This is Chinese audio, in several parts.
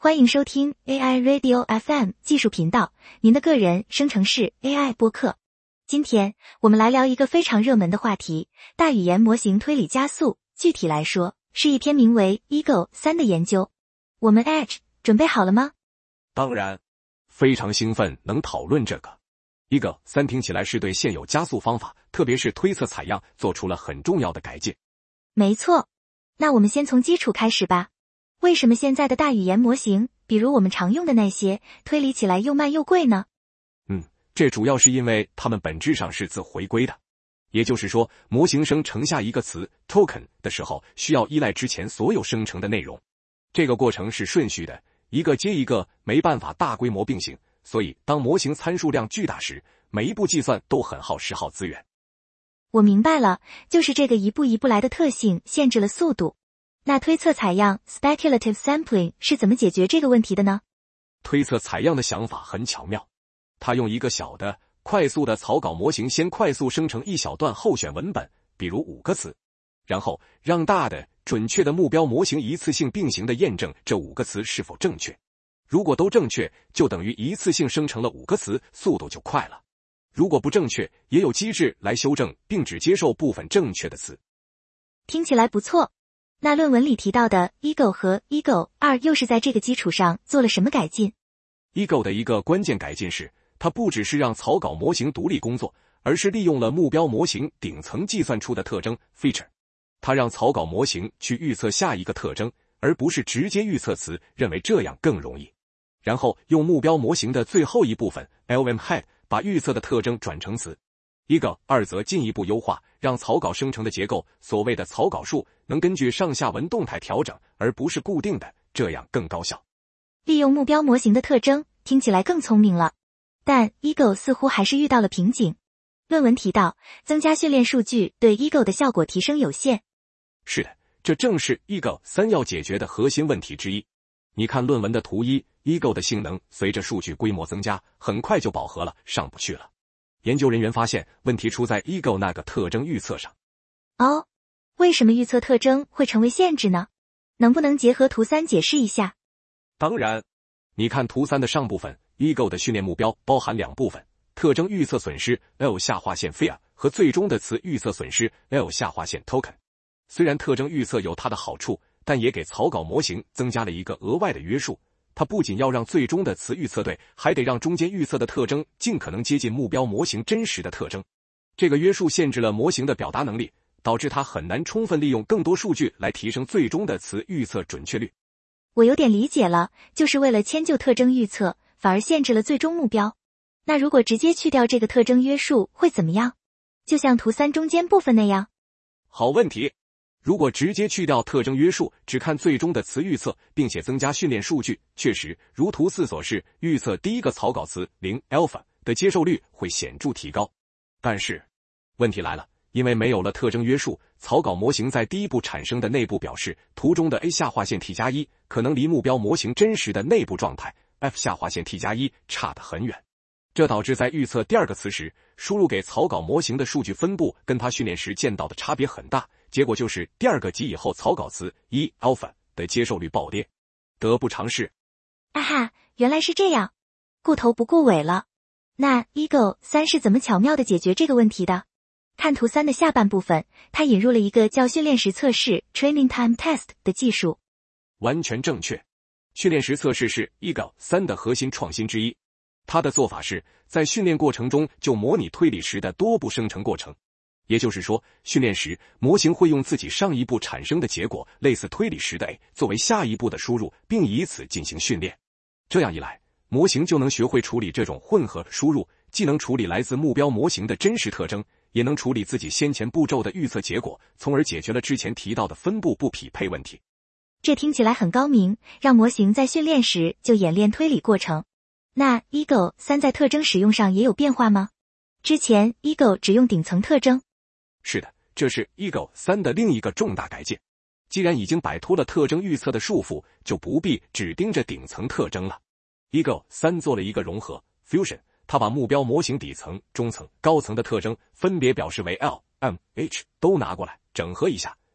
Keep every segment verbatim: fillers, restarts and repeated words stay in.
欢迎收听 A I Radio F M 技术频道，您的个人生成式 A I 播客。今天我们来聊一个非常热门的话题，大语言模型推理加速。具体来说，是一篇名为 E G O 三的研究。我们 Edge 准备好了吗？ 当然，非常兴奋能讨论这个。E G O 三听起来是对现有加速方法，特别是推测采样做出了很重要的改进。 没错，那我们先从基础开始吧。为什么现在的大语言模型，比如我们常用的那些，推理起来又慢又贵呢？ 嗯，这主要是因为它们本质上是自回归的。也就是说，模型生成下一个词 token 的时候，需要依赖之前所有生成的内容。这个过程是顺序的，一个接一个，没办法大规模并行。所以，当模型参数量巨大时，每一步计算都很耗时耗资源。 我明白了，就是这个一步一步来的特性限制了速度。那推测采样 speculative sampling 是怎么解决这个问题的呢？ 推测采样的想法很巧妙，它用一个小的、快速的草稿模型先快速生成一小段候选文本，比如五个词，然后让大的、准确的目标模型一次性并行的验证这五个词是否正确。如果都正确，就等于一次性生成了五个词，速度就快了。如果不正确，也有机制来修正并只接受部分正确的词。 听起来不错。那论文里提到的 E G O 和 E G O 二又是在这个基础上做了什么改进？ E G O 的一个关键改进是，它不只是让草稿模型独立工作，而是利用了目标模型顶层计算出的特征 feature。它让草稿模型去预测下一个特征，而不是直接预测词，认为这样更容易。然后用目标模型的最后一部分 L M head 把预测的特征转成词。E G O 二则进一步优化，让草稿生成的结构，所谓的草稿数，能根据上下文动态调整，而不是固定的，这样更高效。 利用目标模型的特征，听起来更聪明了。但 E G O 似乎还是遇到了瓶颈。论文提到，增加训练数据对 E G O 的效果提升有限。 是的，这正是 E G O 三要解决的核心问题之一。你看论文的图一 ，E G O 的性能随着数据规模增加，很快就饱和了，上不去了。研究人员发现，问题出在 E G O 那个特征预测上。 哦，为什么预测特征会成为限制呢？能不能结合图三解释一下？ 当然，你看图三的上部分 ，E G O 的训练目标包含两部分：特征预测损失 L 下划线 F I A 和最终的词预测损失 L 下划线 Token。虽然特征预测有它的好处，但也给草稿模型增加了一个额外的约束。它不仅要让最终的词预测对，还得让中间预测的特征尽可能接近目标模型真实的特征。这个约束限制了模型的表达能力，导致它很难充分利用更多数据来提升最终的词预测准确率。 我有点理解了，就是为了迁就特征预测，反而限制了最终目标。那如果直接去掉这个特征约束会怎么样？就像图三中间部分那样？ 好问题。如果直接去掉特征约束，只看最终的词预测，并且增加训练数据，确实如图四所示，预测第一个草稿词零 alpha 的接受率会显著提高。但是问题来了，因为没有了特征约束，草稿模型在第一步产生的内部表示图中的 A 下划线 T 加一可能离目标模型真实的内部状态 F 下划线 T 加一差得很远。这导致在预测第二个词时，输入给草稿模型的数据分布跟它训练时见到的差别很大，结果就是第二个及以后草稿词一 alpha 的接受率暴跌，得不偿失。 啊哈，原来是这样，顾头不顾尾了。那 E G O 三是怎么巧妙地解决这个问题的？看图三的下半部分，它引入了一个叫训练时测试 training time test 的技术。 完全正确，训练时测试是 E G O 三的核心创新之一。它的做法是在训练过程中就模拟推理时的多步生成过程。也就是说，训练时模型会用自己上一步产生的结果，类似推理时的 A 作为下一步的输入，并以此进行训练。这样一来，模型就能学会处理这种混合输入，既能处理来自目标模型的真实特征，也能处理自己先前步骤的预测结果，从而解决了之前提到的分布不匹配问题。 这听起来很高明，让模型在训练时就演练推理过程。那 E G O 三在特征使用上也有变化吗？之前 E G O 只用顶层特征。 是的，这是 E G O 三的另一个重大改进。既然已经摆脱了特征预测的束缚，就不必只盯着顶层特征了。E G O 三做了一个融合 fusion， 它把目标模型底层、中层、高层的特征分别表示为 L、M、H 都拿过来，整合一下，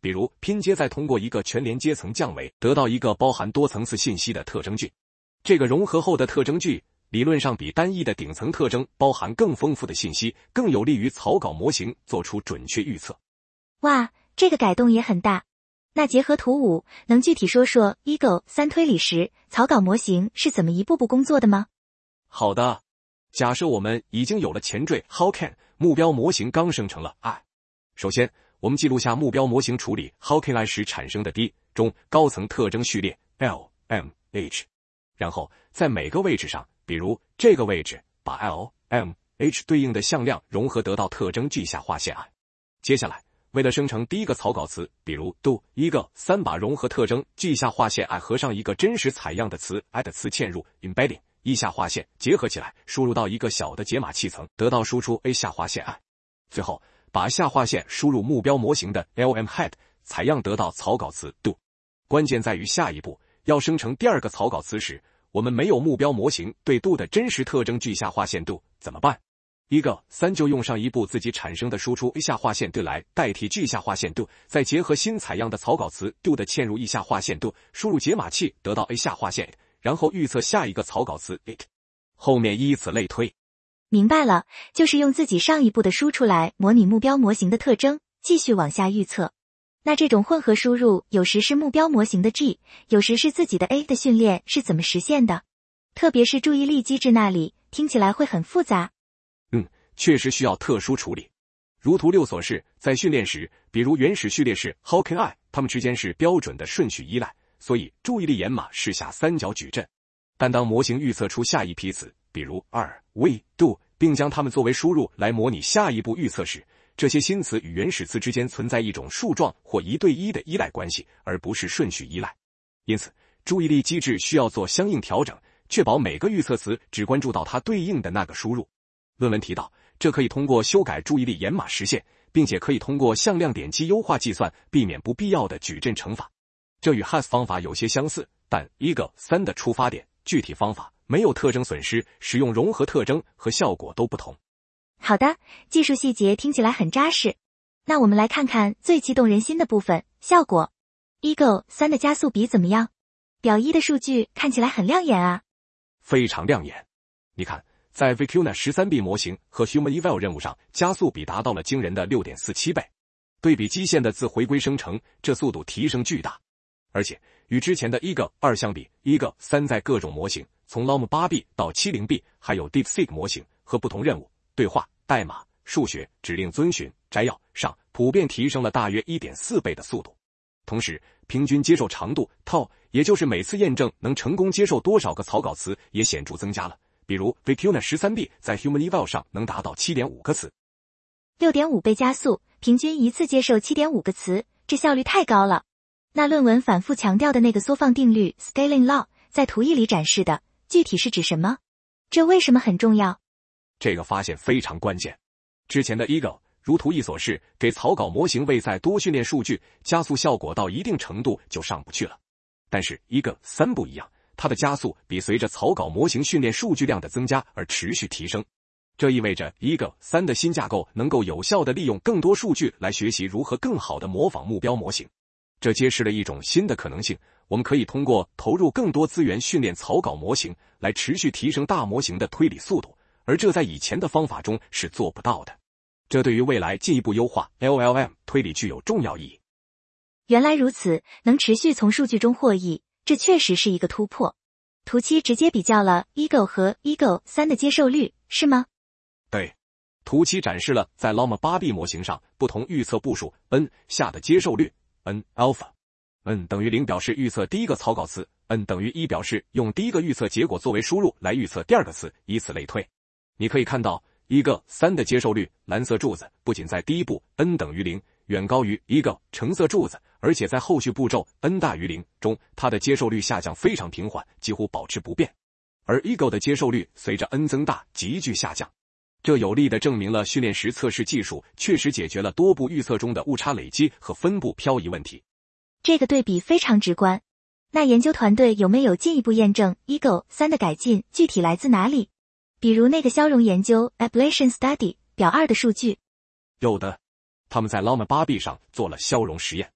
比如拼接再通过一个全连接层降维，得到一个包含多层次信息的特征句。这个融合后的特征句理论上比单一的顶层特征包含更丰富的信息，更有利于草稿模型做出准确预测。 哇，这个改动也很大。那结合图五，能具体说说 E G O 三推理时草稿模型是怎么一步步工作的吗？ 好的，假设我们已经有了前缀 How Can， 目标模型刚生成了 I。首先，我们记录下目标模型处理 How Can I 时产生的 D 中高层特征序列 L M H， 然后在每个位置上，比如这个位置，把 L M H 对应的向量融合得到特征句下划线 I。接下来，为了生成第一个草稿词，比如 do 一个三把融合特征句下划线 I 合上一个真实采样的词 I 的词嵌入 embedding 一下划线结合起来，输入到一个小的解码器层，得到输出 A 下划线 I。最后，把下划线输入目标模型的 L M head 采样得到草稿词 do。关键在于下一步要生成第二个草稿词时，我们没有目标模型对 do 的真实特征句下划线 do 怎么办？一个三就用上一步自己产生的输出 A 下划线 do 来代替句下划线 do， 再结合新采样的草稿词 do 的嵌入 E 下划线 do， 输入解码器得到 A 下划线 it， 然后预测下一个草稿词 it， 后面依此类推。 明白了，就是用自己上一步的输出来模拟目标模型的特征，继续往下预测。那这种混合输入有时是目标模型的 G， 有时是自己的 A 的训练是怎么实现的？特别是注意力机制那里，听起来会很复杂。 嗯，确实需要特殊处理。如图六所示，在训练时，比如原始序列式 How can I， 它们之间是标准的顺序依赖，所以注意力掩码是下三角矩阵。但当模型预测出下一批词，比如二 we do， 并将它们作为输入来模拟下一步预测时，这些新词与原始词之间存在一种树状或一对一的依赖关系，而不是顺序依赖。因此，注意力机制需要做相应调整，确保每个预测词只关注到它对应的那个输入。论文提到，这可以通过修改注意力掩码实现，并且可以通过向量点击优化计算，避免不必要的矩阵乘法。这与 H A S 方法有些相似，但 E G O 三的出发点、具体方法、没有特征损失、使用融合特征和效果都不同。 好的，技术细节听起来很扎实。那我们来看看最激动人心的部分，效果。E G O 三的加速比怎么样？表一的数据看起来很亮眼啊。 非常亮眼。你看，在 Vicuna 十三 B 模型和 HumanEval 任务上，加速比达到了惊人的 六点四七 倍。对比基线的自回归生成，这速度提升巨大。而且，与之前的 E G O 二相比 ，E G O 三在各种模型，从 Llama 八 B 到 七十 B， 还有 DeepSeek 模型和不同任务、对话、代码、数学、指令遵循、摘要上，普遍提升了大约 一点四 倍的速度。同时，平均接受长度 T O， 也就是每次验证能成功接受多少个草稿词，也显著增加了。比如 Vicuna 十三 B 在 HumanEval 上能达到 七点五 个词。 六点五 倍加速，平均一次接受 七点五 个词，这效率太高了。那论文反复强调的那个缩放定律 Scaling Law 在图一里展示的，具体是指什么？这为什么很重要？ 这个发现非常关键。之前的 E G O 如图一所示，给草稿模型未再多训练数据，加速效果到一定程度就上不去了。但是 E G O 三不一样，它的加速比随着草稿模型训练数据量的增加而持续提升。这意味着 E G O 三的新架构能够有效地利用更多数据来学习如何更好地模仿目标模型。这揭示了一种新的可能性，我们可以通过投入更多资源训练草稿模型，来持续提升大模型的推理速度，而这在以前的方法中是做不到的。这对于未来进一步优化 L L M 推理具有重要意义。 原来如此，能持续从数据中获益，这确实是一个突破。图七直接比较了 E G O 和 E G O 三的接受率，是吗？ 对，图七展示了在 Llama 八 B 模型上不同预测步数 n 下的接受率 n alpha。n 等于零表示预测第一个草稿词 ，n 等于一表示用第一个预测结果作为输入来预测第二个词，以此类推。你可以看到 E G O 三的接受率，蓝色柱子不仅在第一步 n 等于零，远高于 E G O 橙色柱子，而且在后续步骤 n 大于零中，它的接受率下降非常平缓，几乎保持不变。而 E G O 的接受率随着 n 增大急剧下降。这有力地证明了训练时测试技术确实解决了多步预测中的误差累积和分布漂移问题。 这个对比非常直观。那研究团队有没有进一步验证 E G O 三的改进具体来自哪里？比如那个消融研究 Ablation Study 表二的数据。 有的，他们在 Llama 八 B 上做了消融实验。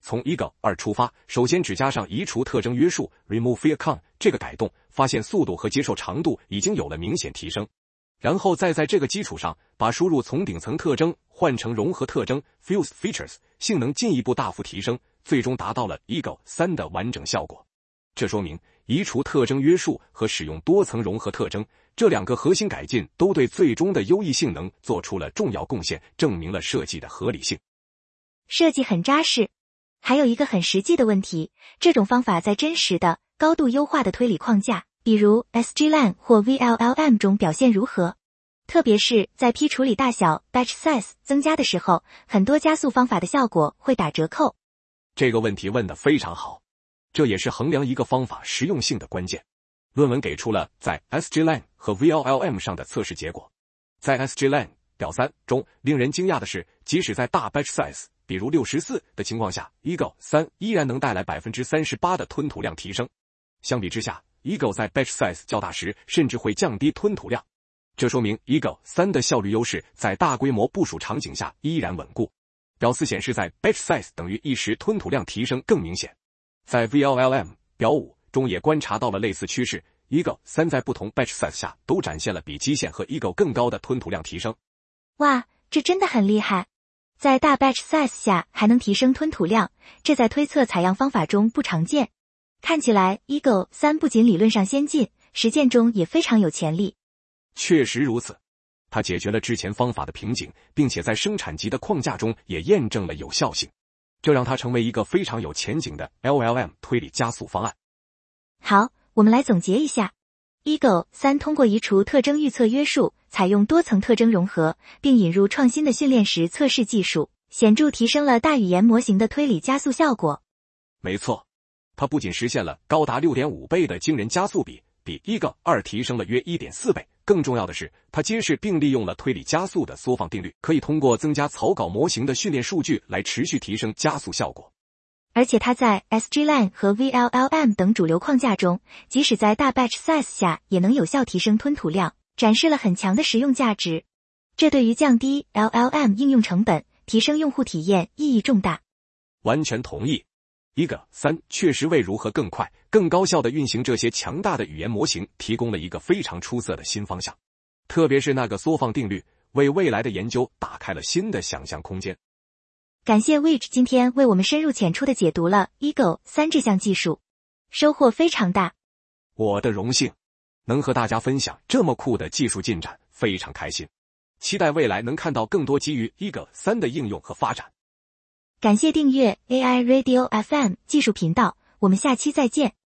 从 Eagle 二出发，首先只加上移除特征约束 remove icon 这个改动，发现速度和接受长度已经有了明显提升。然后再在这个基础上，把输入从顶层特征换成融合特征 fused features， 性能进一步大幅提升，最终达到了 Eagle 三的完整效果。这说明移除特征约束和使用多层融合特征这两个核心改进都对最终的优异性能做出了重要贡献，证明了设计的合理性。 设计很扎实。还有一个很实际的问题，这种方法在真实的、高度优化的推理框架，比如 S G L A N 或 V L L M 中表现如何？特别是在批处理大小 batch size 增加的时候，很多加速方法的效果会打折扣。 这个问题问得非常好，这也是衡量一个方法实用性的关键。论文给出了在 S G L A N 和 V L L M 上的测试结果。在 S G L A N 表三中，令人惊讶的是，即使在大 batch size比如六十四的情况下 Eagle 三依然能带来 百分之三十八 的吞吐量提升。相比之下 Eagle 在 batch size 较大时甚至会降低吞吐量，这说明 Eagle 三的效率优势在大规模部署场景下依然稳固。表四显示在 batch size 等于一时吞吐量提升更明显。在 V L L M 表五中也观察到了类似趋势， Eagle 三在不同 batch size 下都展现了比基线和 Eagle 更高的吞吐量提升。 哇，这真的很厉害！在大 batch size 下还能提升吞吐量，这在推测采样方法中不常见。看起来 Eagle 三不仅理论上先进，实践中也非常有潜力。 确实如此，它解决了之前方法的瓶颈，并且在生产级的框架中也验证了有效性，这让它成为一个非常有前景的 L L M 推理加速方案。 好，我们来总结一下。Eagle 三通过移除特征预测约束，采用多层特征融合，并引入创新的训练时测试技术，显著提升了大语言模型的推理加速效果。 没错，它不仅实现了高达 六点五 倍的惊人加速比，比 Eagle 二提升了约 一点四 倍。更重要的是，它揭示并利用了推理加速的缩放定律，可以通过增加草稿模型的训练数据来持续提升加速效果。 而且它在 S G L A N 和 V L L M 等主流框架中，即使在大 batch size 下也能有效提升吞吐量，展示了很强的实用价值。这对于降低 L L M 应用成本、提升用户体验意义重大。 完全同意。Eagle 三确实为如何更快、更高效地运行这些强大的语言模型提供了一个非常出色的新方向。特别是那个缩放定律，为未来的研究打开了新的想象空间。 感谢 Wich 今天为我们深入浅出地解读了 Eagle 三这项技术，收获非常大。 我的荣幸，能和大家分享这么酷的技术进展，非常开心。期待未来能看到更多基于 Eagle 三的应用和发展。 感谢订阅 A I Radio F M 技术频道，我们下期再见。